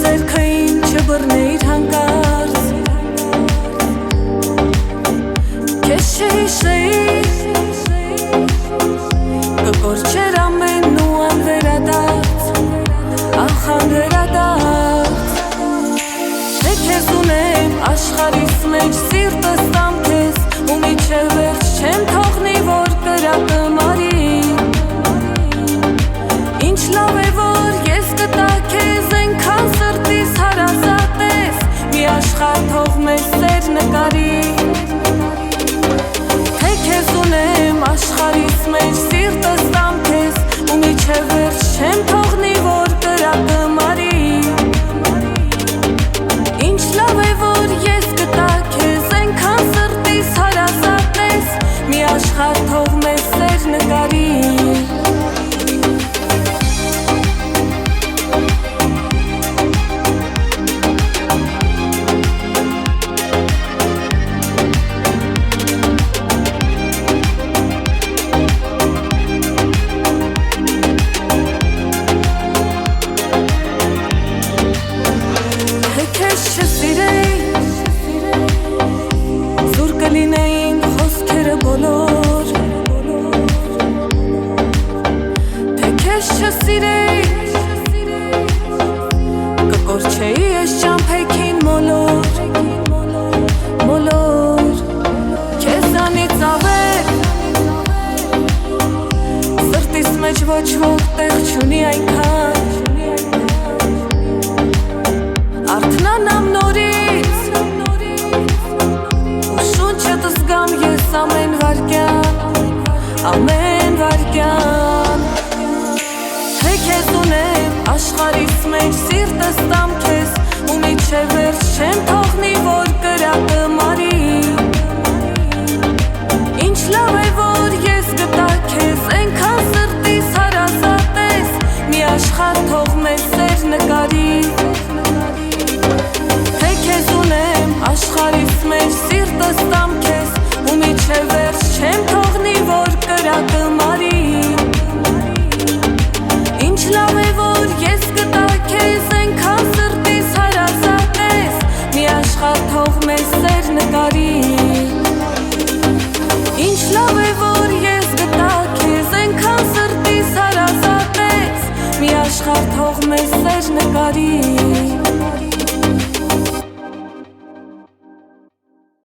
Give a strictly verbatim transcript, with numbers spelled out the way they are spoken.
ձերքային չբռնեիր հանկարծ Քեզ չհիշեի կկորչեր ամենն ու անվերադարձ Ախ անվերադարձ Թե քեզ ունեմ աշխարհիս մեջ սիրտս տամ քեզ ու միջև վերջ չեմ թողնի որ կրակը մարի Ինչ լավ է որ ես կտա քեզ այնքան սրտիս հարազատ ես մի աշխարհ թող մեզ սեր նկարի Թե քեզ ունեմ աշխարհիս մեջ սիրտս տամ քեզ ու միջև վերջ չեմ թողնի որ կրակը մարի Ինչ լավ է որ ես կտա քեզ այնքան սրտիս հարազատ ես մի աշխարհ թող մեզ սեր նկարի Չսիրեի կկորչեի ես ճամփեքին մոլոր մոլոր քեզանից ավել սրտիս մեջ ոչ ոք տեղ չունի այնքան արթնանամ նորից ու շունչդ զգամ ես ամեն վարկյան ամեն վարկյան Թե քեզ ունեմ աշխարհիս մեջ սիրտս տամ քեզ ու միջև վերջ չեմ թողնի որ կրակը մարի Ինչ լավ է որ ես գտա քեզ այնքան սրտիս հարազատ ես մի աշխարհ թող մեզ սեր նկարի Թե քեզ ունեմ աշխարհիս մեջ սիրտս տամ քեզ ու միջև վերջ չեմ թողնի որ կրակը մարի Ինչ լավ է որ ես գտա քեզ այնքան սրտիս հարազատ ես մի աշխարհ թող մեզ սեր նկարի Ինչ լավ է որ ես գտա քեզ այնքան սրտիս հարազատ ես մի աշխարհ թող մեզ սեր նկարի